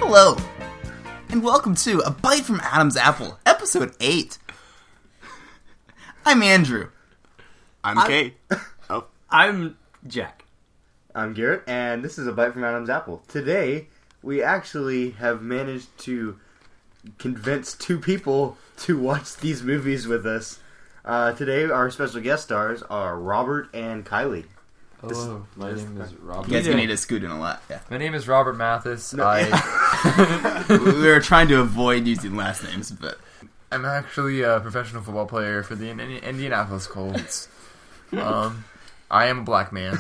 Hello, and welcome to A Bite from Adam's Apple, Episode 8. I'm Andrew. I'm Kate. I'm Jack. I'm Garrett, and this is A Bite from Adam's Apple. Today, we actually have managed to convince two people to watch these movies with us. Today, our special guest stars are Robert and Kylie. Hello, my name is Robert. You guys need to scoot in a lot. Yeah. My name is Robert Mathis. We were trying to avoid using last names, but I'm actually a professional football player for the Indianapolis Colts. I am a black man.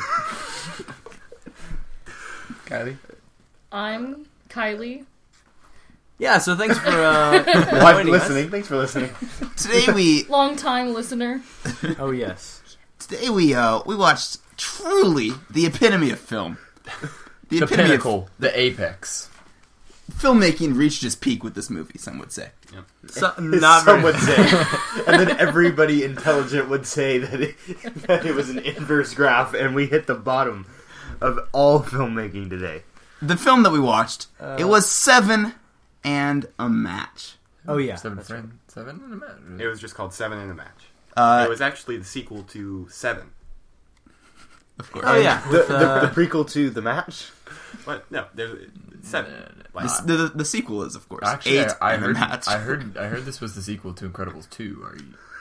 Kylie? I'm Kylie. Yeah, so thanks for joining listening. us. Thanks for listening. today we Long-time listener. Oh, yes. we watched truly the epitome of film. The epitome pinnacle. The apex. of filmmaking reached its peak with this movie, some would say. Some would say. And then everybody intelligent would say that it was an inverse graph, and we hit the bottom of all filmmaking today. The film that we watched, it was 7 and a match. Oh, yeah. Seven in a match. It was just called Seven in a Match. It It was actually the sequel to Seven. Of course. Oh, yeah. The prequel to The Match? But no, there's Seven. The sequel is, of course, Actually, 8 I and a heard. match. I heard this was the sequel to Incredibles 2. Are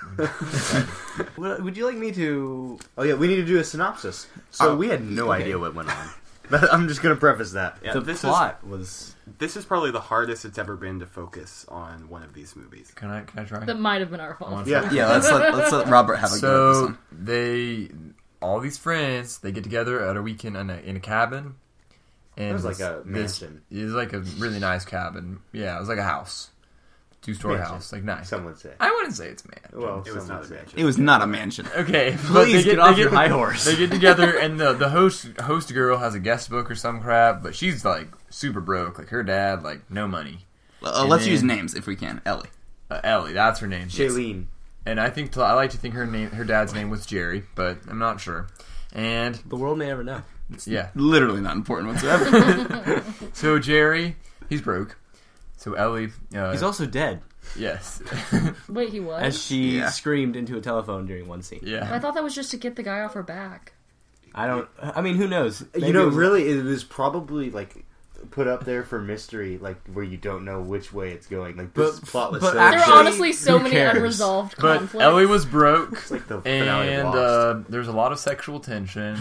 you? Would you like me to... Oh, yeah, we need to do a synopsis. So we had no idea what went on. But I'm just going to preface that. Yeah, The this plot was... This is probably the hardest it's ever been to focus on one of these movies. Can I try? That might have been our fault. Yeah. Yeah, let's let Robert have a go at this So one. all these friends, they get together at a weekend in a cabin. And It was like a mansion. It was like a really nice cabin. Yeah, it was like a house, 2-story Mansion. house, like nice. Some would say. I wouldn't say it's a mansion. Well, It was some not would a say. mansion. It was not a mansion. Okay, Please get off your high horse. They get together, and the host girl has a guest book or some crap, but she's like super broke. Like her dad, like no money. Let's then- use names if we can. Ellie. Ellie, that's her name. Shailene. And I like to think her dad's name was Jerry, but I'm not sure. And The world may never know. yeah, Literally not important whatsoever. so Jerry, he's broke. So Ellie, He's also dead, yes, Wait, he was? as she Yeah. screamed into a telephone during one scene. I yeah. thought that was just to get the guy off her back. I mean, who knows? Maybe You know, it was- really, it was probably, like, put up there for mystery, like, where you don't know which way it's going. Like, this But- plot was but so... actually- There are honestly so who many cares? unresolved But conflicts. Ellie was broke, It's like the finale of and Lost. there's a lot of sexual tension.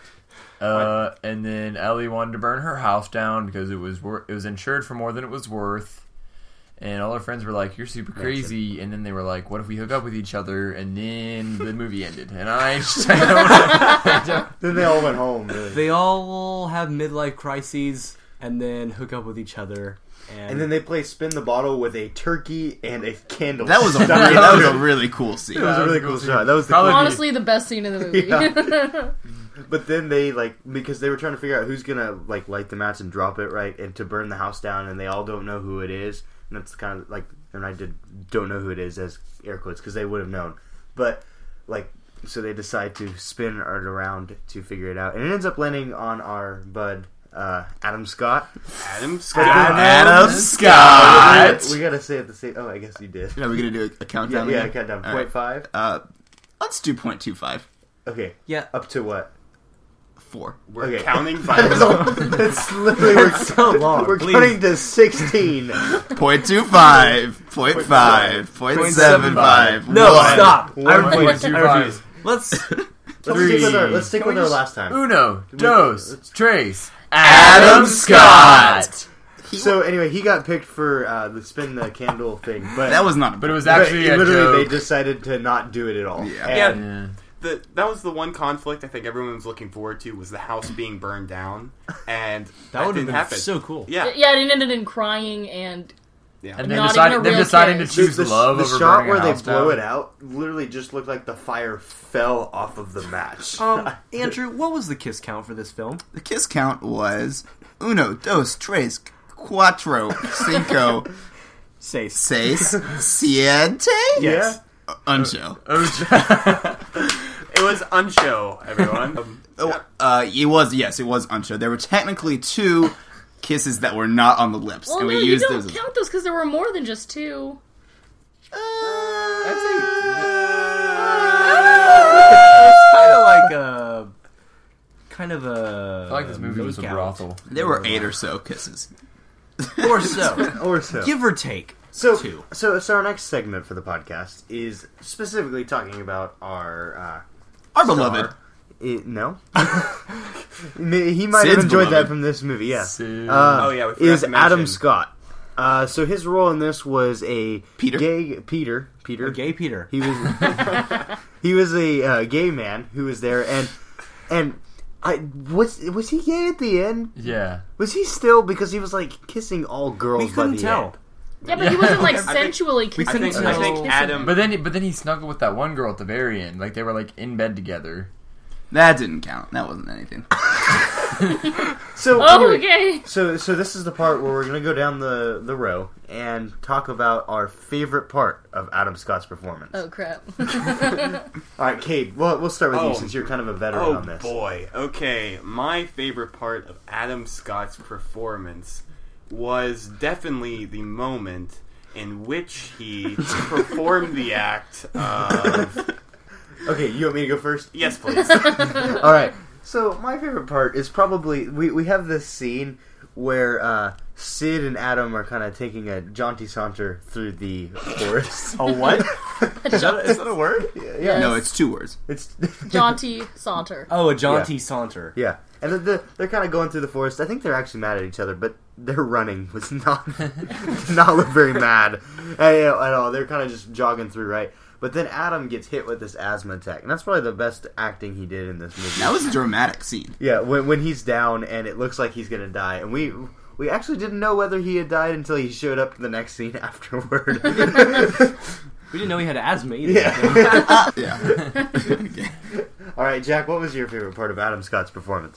And then Ellie wanted to burn her house down because it was insured for more than it was worth. And all her friends were like, "You're super crazy." And then they were like, "What if we hook up with each other?" And then the movie ended. And I don't. Then they all went home. Really. They all have midlife crises and then hook up with each other. And then they play Spin the Bottle with a turkey and a candle. That was a really cool scene. It was a really cool shot. That was the Probably- Honestly, the best scene in the movie. Yeah. But then they, like, because they were trying to figure out who's gonna, like, light the match and drop it, right, and to burn the house down, and they all don't know who it is. And that's kind of, like, and I don't know who it is as air quotes, because they would have known. But, like, so they decide to spin it around to figure it out. And it ends up landing on our bud, Adam Scott. Adam Scott. Adam Scott. We gotta say it the same. Oh, I guess you did. Are we gonna do a countdown? Yeah, again? countdown. All right. 0.5. Let's do 0.25. Okay. Yeah. Up to what? 4. We're Okay. counting That's violence. That's literally we're so long. We're Please. counting to 16. 0.25. 0.5. 0.75. No, 1. stop. I 1.25. refuse. Let's... Let's stick with our last time. Uno, dos, tres. Adam Scott. So anyway, he got picked for the spin the candle thing, but That was not. But it was but actually a literally joke. they decided to not do it at all. Yeah. And Yeah. That was the one conflict I think everyone was looking forward to, was the house being burned down, and That would have didn't been happen. so cool. Yeah, Yeah, it ended in crying and... yeah. And Not then even a them real deciding to kiss. choose love the over shot burning a where they house blow down. it out literally just looked like the fire fell off of the match. Andrew, what was the kiss count for this film? The kiss count was uno, dos, tres, cuatro, cinco, Seis. seis, siete. Yes. Uncho. It was unshow, everyone. It was uncho. There were technically 2 kisses that were not on the lips, Well, and no, we you used don't those. as- count those because there were more than just two. It's kind of a. I feel like this movie was a makeout. brothel. There were 8 or so kisses. or so, Or so. give or take. So, two. so our next segment for the podcast is specifically talking about our Our star. beloved. No, he might Sid's have enjoyed that beloved. from this movie. Yeah, Sid. Oh, yeah, we forgot is to mention- Adam Scott. So his role in this was a Peter? gay Peter. A gay Peter. He was he was a gay man who was there, and was he gay at the end? Yeah. Was he still, because he was like kissing all girls We by couldn't the tell. end? Yeah, but he wasn't like think- sensually kissing. couldn't her. tell. I think Kissing Adam. But then he snuggled with that one girl at the very end. Like they were like in bed together. That didn't count. That wasn't anything. So Oh, anyway, okay. So this is the part where we're gonna go down the row and talk about our favorite part of Adam Scott's performance. Oh crap. All right, Cade. We'll start with you Oh. since you're kind of a veteran Oh on this. boy. Okay, my favorite part of Adam Scott's performance was definitely the moment in which he performed the act of... Okay, you want me to go first? Yes, please. All right. So my favorite part is probably we have this scene where Sid and Adam are kind of taking a jaunty saunter through the forest. A what? is that a word? Yeah, No, it's 2 words. it's Jaunty saunter. Oh, a jaunty saunter. yeah, and they're kind of going through the forest. I think they're actually mad at each other, but their running was not did not look very mad at all. They're kind of just jogging through, right? But then Adam gets hit with this asthma attack, and that's probably the best acting he did in this movie. That was a dramatic scene. Yeah, when he's down and it looks like he's gonna die, and we actually didn't know whether he had died until he showed up in the next scene afterward. We didn't know he had asthma either. Yeah. Yeah. Okay. All right, Jack, what was your favorite part of Adam Scott's performance?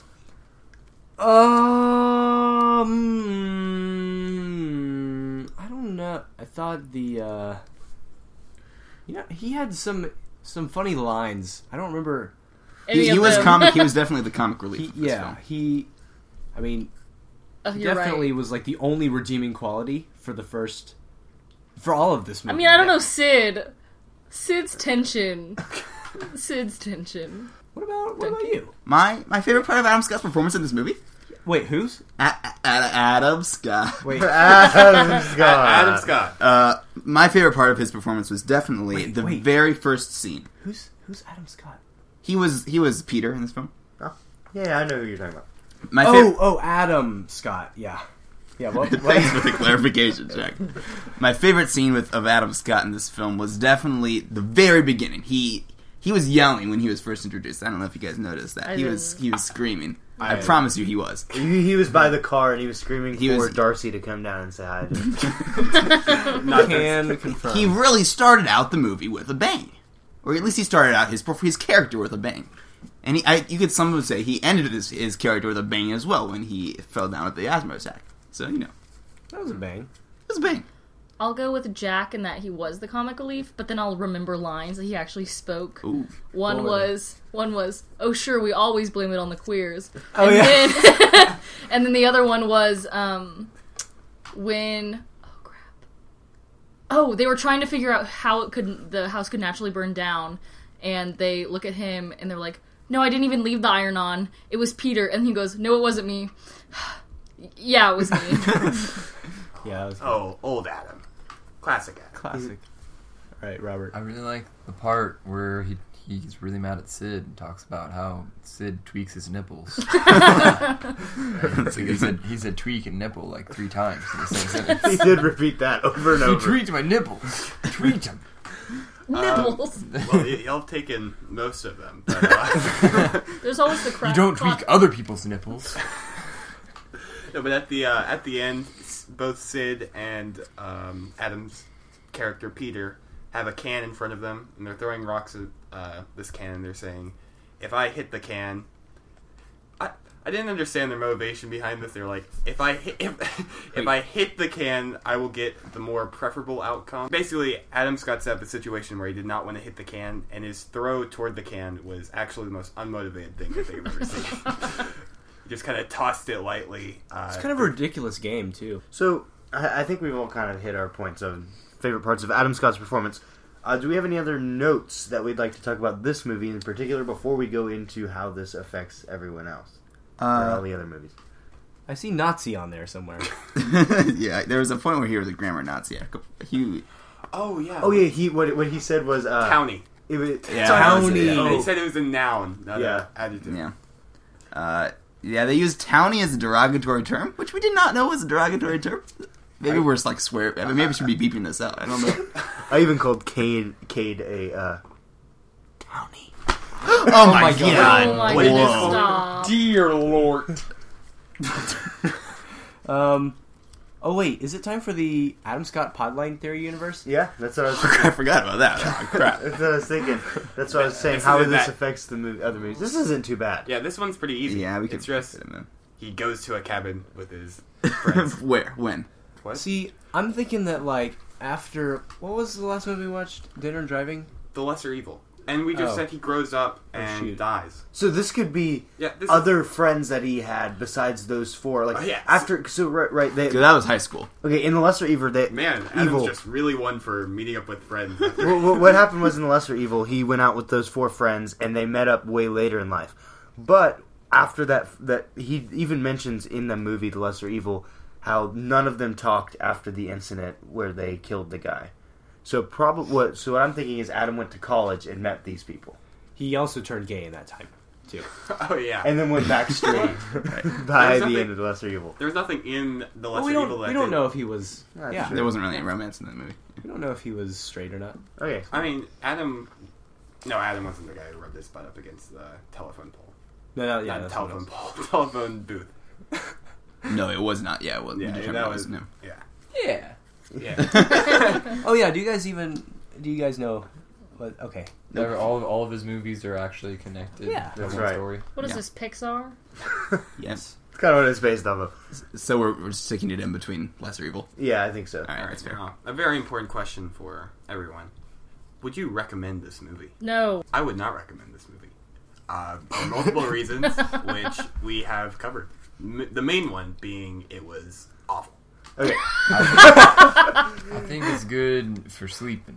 I don't know. I thought the he had some funny lines. I don't remember. Any He of was them. comic. He was definitely the comic relief. of this Yeah, film. I mean, Oh, he you're definitely right. was like the only redeeming quality for all of this I movie. mean, I don't know, Sid. Sid's tension. Sid's tension. What about you? My favorite part of Adam Scott's performance in this movie? Wait, whose? Adam Scott. Wait, Adam Scott. Adam Scott. My favorite part of his performance was definitely Wait, the wait. very first scene. who's Adam Scott? He was Peter in this film. Yeah, I know who you're talking about. My favorite. Adam Scott. Yeah. What? Thanks for the clarification, Jack. My favorite scene of Adam Scott in this film was definitely the very beginning. He was yelling when he was first introduced. I don't know if you guys noticed that. I He was screaming. I I- promise you, he was. He was by the car and he was screaming He for was- Darcy to come down and say hi to him. Can confirm. He really started out the movie with a bang, or at least he started out his character with a bang. And you could some would say he ended his character with a bang as well when he fell down at the asthma attack. So That was a bang. it was a bang. I'll go with Jack in that he was the comic relief, but then I'll remember lines that he actually spoke. Ooh. One was, oh sure, we always blame it on the queers. Oh, and yeah. Then, and then the other one was, when, oh crap. Oh, they were trying to figure out how the house could naturally burn down, and they look at him and they're like, no, I didn't even leave the iron on. It was Peter. And he goes, no, it wasn't me. Yeah, it was me. Yeah, that was Oh, old Adam. Classic Adam. classic. All right, Robert. I really like the part where he's really mad at Sid and talks about how Sid tweaks his nipples. So he said tweak and nipple like 3 times in the same He sentence. did repeat that over and You over. tweaked my nipples. Tweaked them. Nipples. Well, y'all have taken most of them. But, There's always the You crack. don't tweak other people's nipples. no, but at the end, both Sid and Adam's character Peter have a can in front of them, and they're throwing rocks at this can. And they're saying, "If I hit the can." I didn't understand their motivation behind this. They're like, if I hit the can, I will get the more preferable outcome. Basically, Adam Scott set up a situation where he did not want to hit the can, and his throw toward the can was actually the most unmotivated thing I think I've ever seen. He just kind of tossed it lightly. It's kind of a ridiculous game too. So I think we've all kind of hit our points of favorite parts of Adam Scott's performance. Do we have any other notes that we'd like to talk about this movie in particular before we go into how this affects everyone else or all the other movies? I see Nazi on there somewhere. Yeah, there was a point where he was a grammar Nazi. Oh yeah. Oh yeah, what he said was County. It was Townie. And Oh. he said it was a noun, not Yeah. an adjective. Yeah. Yeah, they used townie as a derogatory term, which we did not know was a derogatory term. Maybe we're just like swear. I mean, maybe we should be beeping this out. I don't know. I even called Cade a Townie. Oh my god! Oh my Whoa. goodness, stop. Dear Lord. Oh wait, is it time for the Adam Scott Podline Theory universe? Yeah, that's what I was I thinking. forgot about that. Oh, crap. That's what I was thinking. That's what I was saying. This How isn't this that- affects the other movies. This isn't too bad. Yeah, this one's pretty easy. Yeah, we could It's just fit him he goes to a cabin with his in. friends. Where? When? What? See, I'm thinking that like after what was the last movie we watched? Dinner and Driving. The Lesser Evil. And we just Oh. said he grows up Oh, and shoot. dies. So this could be Yeah, this other friends that he had besides those four. Like Oh, yeah. after, so right. They, Dude, that was high school. okay, in the Lesser Evil, they Man, Adam's Evil. just really one for meeting up with friends. what happened was in the Lesser Evil, he went out with those four friends, and they met up way later in life. But after that he even mentions in the movie The Lesser Evil how none of them talked after the incident where they killed the guy. So what I'm thinking is Adam went to college and met these people, He also turned gay in that time too. Oh, yeah. and then went back straight by There's the nothing- end of The Lesser Evil. There's nothing in The Lesser Well, Evil that we don't did- know if he was. That's Yeah, true. There wasn't really any romance in that movie. we don't know if he was straight or not. Okay, I mean, Adam wasn't the guy who rubbed his butt up against the telephone pole. No, yeah, Not that's telephone what pole. Telephone booth. No, it was not. Yeah, it was. Yeah, You determined that it was... no. Yeah. Yeah. Yeah. it was. Oh yeah, do you guys know? What, okay, All of his movies are actually connected. Yeah. to That's one right. story. What is Yeah. this, Pixar? Yes. it's kind of what it's based off of. So we're sticking it in between Lesser Evil. Yeah, I think so. All right, All that's right, fair. now, a very important question for everyone. Would you recommend this movie? No. I would not recommend this movie. For multiple reasons, which we have covered. The main one being it was awful. Okay. I think it's good for sleeping.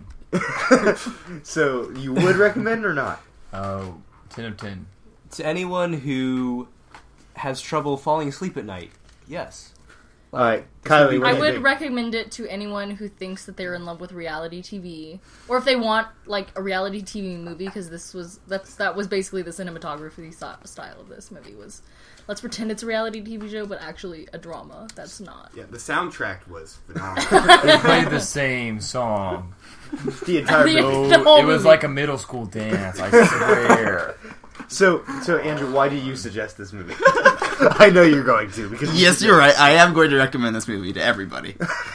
So you would recommend or not? 10 of 10. to anyone who has trouble falling asleep at night, yes. All right, Kylie. What I do you would think? recommend it to anyone who thinks that they're in love with reality TV, or if they want like a reality TV movie, because that was basically the cinematography style of this movie was. Let's pretend it's a reality TV show, but actually a drama. That's not. Yeah, the soundtrack was phenomenal. They played the same song. the entire The- movie. the whole It was movie. like a middle school dance, I swear. So Andrew, why do you suggest this movie? I know you're going to because Yes, you're right. I am going to recommend this movie to everybody.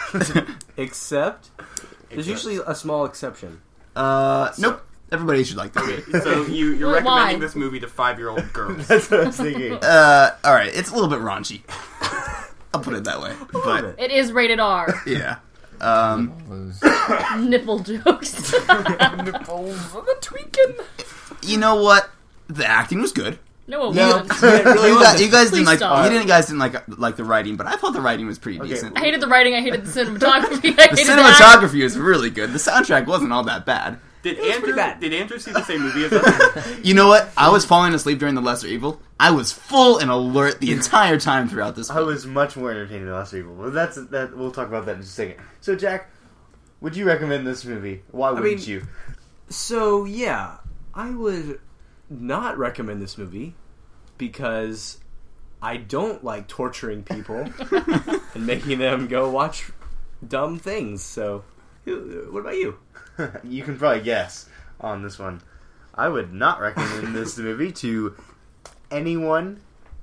Except there's usually a small exception. Nope. Everybody should like that movie. So you're Why? recommending this movie to 5-year-old girls. That's what I was thinking. All right, it's a little bit raunchy. I'll put it that way. But It is rated R. yeah, Those Nipple jokes. nipples are the tweaking. you know what? The acting was good. No, it No. wasn't. It really You wasn't. guys Please didn't like. stop. You guys didn't like the writing, but I thought the writing was pretty Okay. decent. I hated the writing. I hated the cinematography. I The hated cinematography was really good. The soundtrack wasn't all that bad. Did pretty Andrew bad. did Andrew see the same movie as us? You know what? I was falling asleep during The Lesser Evil. I was full and alert the entire time throughout this I film. was much more entertained than Lesser Evil. But that. We'll talk about that in just a second. So Jack, would you recommend this movie? Why wouldn't mean- you? So yeah, I would not recommend this movie because I don't like torturing people and making them go watch dumb things. So, what about you? You can probably guess on this one. I would not recommend this movie to anyone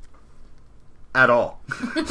at all.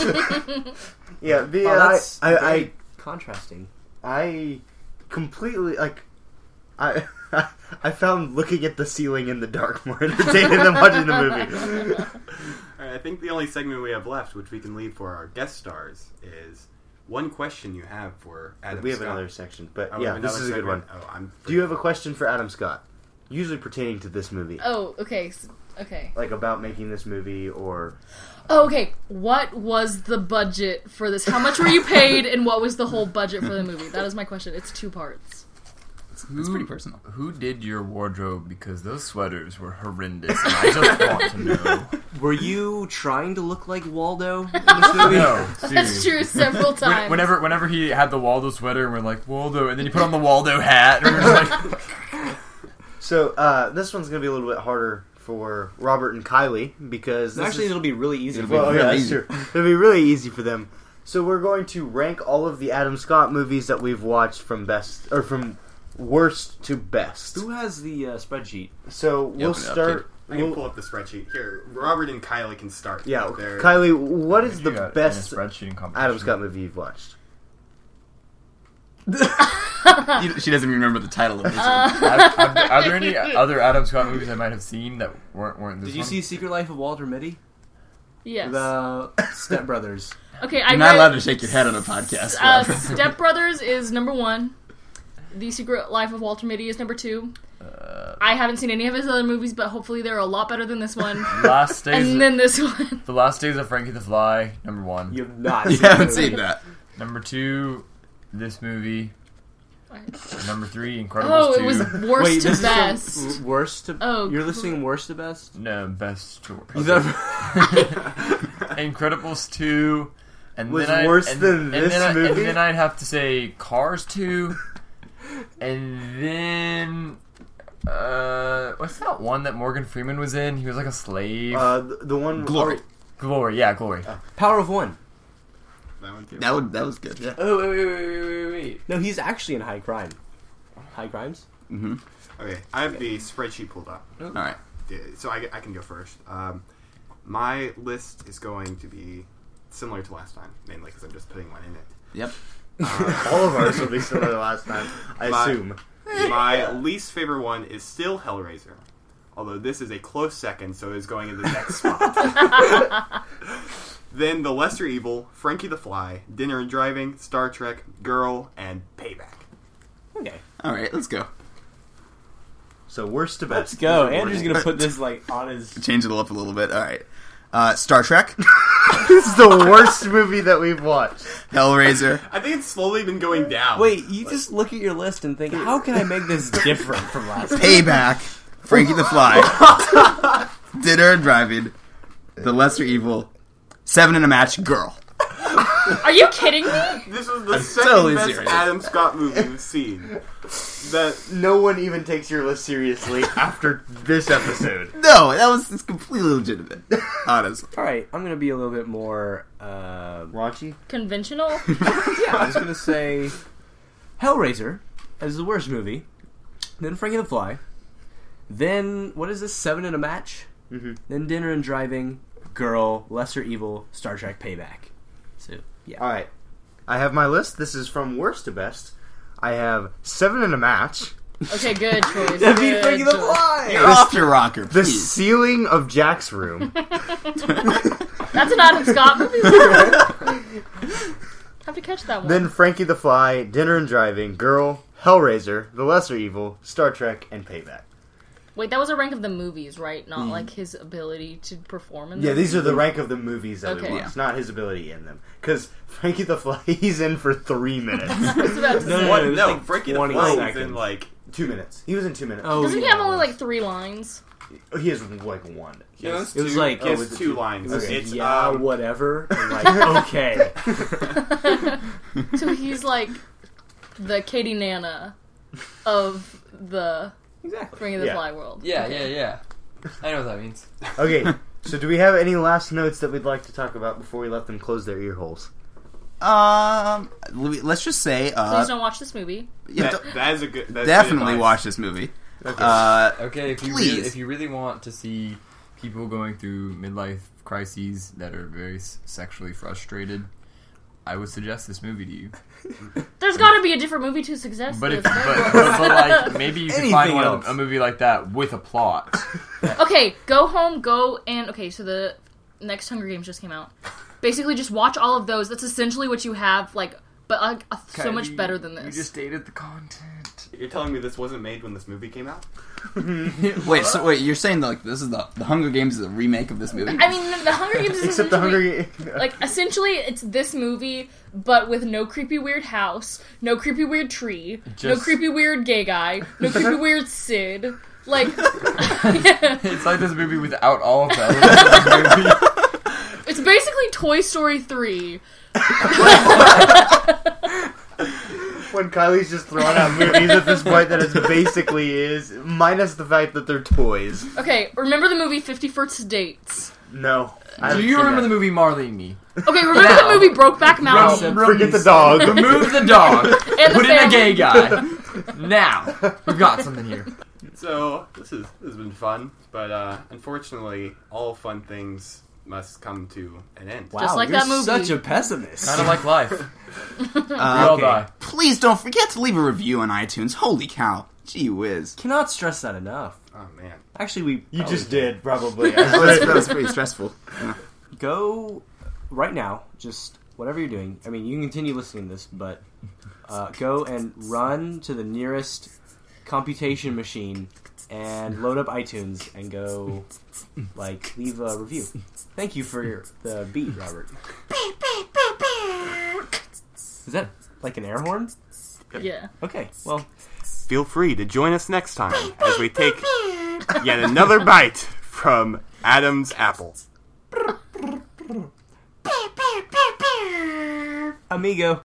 Yeah, That's I very contrasting. I completely like I I found looking at the ceiling in the dark more entertaining than watching the movie. All right, I think the only segment we have left, which we can leave for our guest stars, is one question you have for Adam We have Scott. another section, but Oh, we yeah, have this another is a good one. segment? Oh, Do you have a question for Adam Scott? usually pertaining to this movie. Oh, okay. Okay. Like about making this movie or... Oh, okay. What was the budget for this? How much were you paid, and what was the whole budget for the movie? That is my question. It's 2 parts. It's pretty personal. Who did your wardrobe? Because those sweaters were horrendous, and I just want to know. Were you trying to look like Waldo in this movie? No, That's seriously. true several times. Whenever he had the Waldo sweater, and we're like, Waldo, and then he put on the Waldo hat, and we're like... So, this one's going to be a little bit harder for Robert and Kylie, because... this Actually, is- it'll be really easy. It'll for Well, me. yeah, really that's easy. true. It'll be really easy for them. So we're going to rank all of the Adam Scott movies that we've watched from worst to best. Who has the spreadsheet? So we'll open it up, start. I can pull up the spreadsheet here. Robert and Kylie can start. Yeah, They're- Kylie, what is the You got best in a spreadsheet competition. Adam Scott movie you've watched? She doesn't even remember the title of this one. Are there any other Adam Scott movies I might have seen that weren't this Did you one? see Secret Life of Walter Mitty? Yes. The Step Brothers. Okay, You're not allowed to shake your head on a podcast. Step Brothers is number 1. The Secret Life of Walter Mitty is number 2. I haven't seen any of his other movies, but hopefully they're a lot better than this one. Last Days, And then this one. The Last Days of Frankie the Fly, number 1. You have not. You seen haven't the seen movie. that. Number 2, this movie. Number 3, Incredibles 2. Oh, it was worst Wait, to this best. is from worst to. Oh, you're listing worst to best. No, best to worst. You've ever- Incredibles 2. And Was then worse than this movie? And then I'd have to say Cars 2. And then... what's that one that Morgan Freeman was in? He was like a slave. The one Glory. Glory, yeah, Glory. Power of One. That one too. That was good. Yeah. Oh wait. No, he's actually in High Crime. High Crimes. Mm-hmm. Okay, I have the spreadsheet pulled up. All right. So I can go first. My list is going to be similar to last time, mainly because I'm just putting one in it. Yep. All of ours will be similar to last time, I My- assume. My least favorite one is still Hellraiser, although this is a close second, so it's going in the next spot. Then The Lesser Evil, Frankie the Fly, Dinner and Driving, Star Trek, Girl, and Payback. Okay. All right, let's go. So worst to best. Let's go. Andrew's gonna put this like on his. Change it up a little bit. All right. Star Trek, This is the worst movie that we've watched. Hellraiser, I think it's slowly been going down. Wait, you just look at your list and think, how can I make this different from last time? Payback, Frankie the Fly, Dinner and Driving, The Lesser Evil, 7 in a Match, Girl. Are you kidding me? This is the I'm second totally best serious. Adam Scott movie we've seen. That No one even takes your list seriously after this episode. No, it's completely legitimate. Honestly. All right, I'm gonna be a little bit more. Raunchy? Conventional? Yeah, I was gonna say Hellraiser as the worst movie, then Frankie the Fly, then what is this? 7 in a Match, then Dinner and Driving, Girl, Lesser Evil, Star Trek, Payback. So yeah, Alright. I have my list. This is from worst to best. I have 7 in a Match. Okay, good choice. that'd be good Frankie the choice. Fly. You're off your rocker, The please. Ceiling of Jack's Room. That's an Adam Scott movie. Have to catch that one. Then Frankie the Fly, Dinner and Driving, Girl, Hellraiser, The Lesser Evil, Star Trek, and Payback. Wait, that was a rank of the movies, right? Not like his ability to perform in Yeah, them? these are the rank of the movies that Okay. we watched, not his ability in them. Because Frankie the Fly, he's in for 3 minutes. I was about to No, say. no, What? it was No, like Frankie the 20 Fly was seconds. in like 2 minutes. He was in 2 minutes. Oh, Doesn't he yeah. have only like 3 lines? He has like 1. he has It was two- like- he has oh, it's 2 two. lines. It was It's yeah, whatever. And like, okay. So he's like the Katie Nana of the Exactly. Ring of the Yeah. Fly world. Yeah, Okay. yeah. I know what that means. Okay, so do we have any last notes that we'd like to talk about before we let them close their ear holes? Let's just say, Please don't watch this movie. yeah, that is a good. That's definitely good advice. watch this movie. Okay. Okay, Please. if you really want to see people going through midlife crises that are very sexually frustrated, I would suggest this movie to you. There's got to be a different movie to suggest But this. if but like maybe you can Anything find else. a movie like that with a plot. Okay, go home, okay, so the next Hunger Games just came out. Basically, just watch all of those. That's essentially what you have, like, but like so much better than this. You just dated the content. You're telling me this wasn't made when this movie came out? Wait, you're saying like this is the Hunger Games is a remake of this movie? I mean, the Hunger Games is Except the Hunger Games. like essentially it's this movie, but with no creepy weird house, no creepy weird tree, no Just- creepy weird gay guy, no creepy weird Sid. Like, It's like this movie without all of that. it's basically Toy Story 3. When Kylie's just throwing out movies at this point that it basically is, minus the fact that they're toys. Okay, remember the movie 50 First Dates? No. Do you remember the movie Marley and Me? Okay, remember the movie Brokeback Mountain? Forget the dog. Remove the dog. And Put the in a family. gay guy. Now we've got something here. So this has been fun, but unfortunately, all fun things must come to an end. Wow, Just like you're that movie. such a pessimist. Kind of like life. We all Okay. die. Please don't forget to leave a review on iTunes. Holy cow. Gee whiz. Cannot stress that enough. Oh man, Actually, we You probably just did, probably. That was pretty stressful. Yeah. go right now. Just whatever you're doing. I mean, you can continue listening to this, but go and run to the nearest computation machine and load up iTunes and go leave a review. Thank you for the beat, Robert. Is that like an air horn? Yeah. Okay, well, feel free to join us next time as we take yet another bite from Adam's apple. amigo.